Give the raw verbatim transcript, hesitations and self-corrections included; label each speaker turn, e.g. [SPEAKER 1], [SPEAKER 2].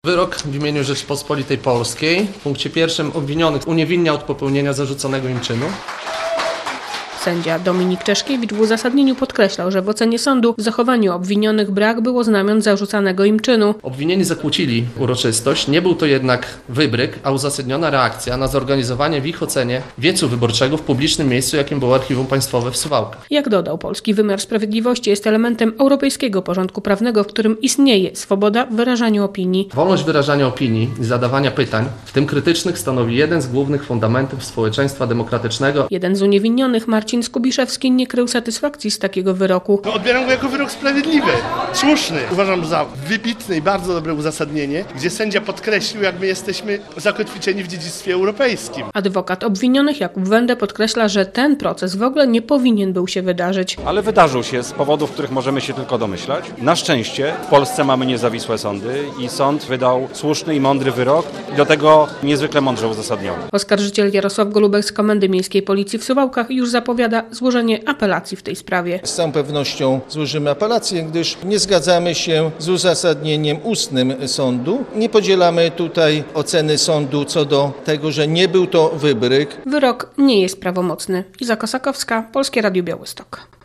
[SPEAKER 1] Wyrok w imieniu Rzeczypospolitej Polskiej w punkcie pierwszym obwinionych uniewinnia od popełnienia zarzuconego im czynu.
[SPEAKER 2] Sędzia Dominik Czeszkiewicz w uzasadnieniu podkreślał, że w ocenie sądu w zachowaniu obwinionych brak było znamion zarzucanego im czynu.
[SPEAKER 1] Obwinieni zakłócili uroczystość, nie był to jednak wybryk, a uzasadniona reakcja na zorganizowanie w ich ocenie wiecu wyborczego w publicznym miejscu, jakim było Archiwum Państwowe w Suwałkach.
[SPEAKER 2] Jak dodał, polski wymiar sprawiedliwości jest elementem europejskiego porządku prawnego, w którym istnieje swoboda w wyrażaniu opinii.
[SPEAKER 1] Wolność wyrażania opinii i zadawania pytań, w tym krytycznych, stanowi jeden z głównych fundamentów społeczeństwa demokratycznego.
[SPEAKER 2] Jeden z uniewinionych, Marcin Skubiszewski, nie krył satysfakcji z takiego wyroku.
[SPEAKER 3] Odbieram go jako wyrok sprawiedliwy, słuszny. Uważam za wybitne i bardzo dobre uzasadnienie, gdzie sędzia podkreślił, jak my jesteśmy zakotwiczeni w dziedzictwie europejskim.
[SPEAKER 2] Adwokat obwinionych Jakub Wędę podkreśla, że ten proces w ogóle nie powinien był się wydarzyć.
[SPEAKER 4] Ale wydarzył się z powodów, których możemy się tylko domyślać. Na szczęście w Polsce mamy niezawisłe sądy i sąd wydał słuszny i mądry wyrok i do tego niezwykle mądrze uzasadniony.
[SPEAKER 2] Oskarżyciel Jarosław Golubek z Komendy Miejskiej Policji w Suwałkach już zapowiada złożenie apelacji w tej sprawie.
[SPEAKER 5] Z całą pewnością złożymy apelację, gdyż nie zgadzamy się z uzasadnieniem ustnym sądu. Nie podzielamy tutaj oceny sądu co do tego, że nie był to wybryk.
[SPEAKER 2] Wyrok nie jest prawomocny. Iza Kosakowska, Polskie Radio Białystok.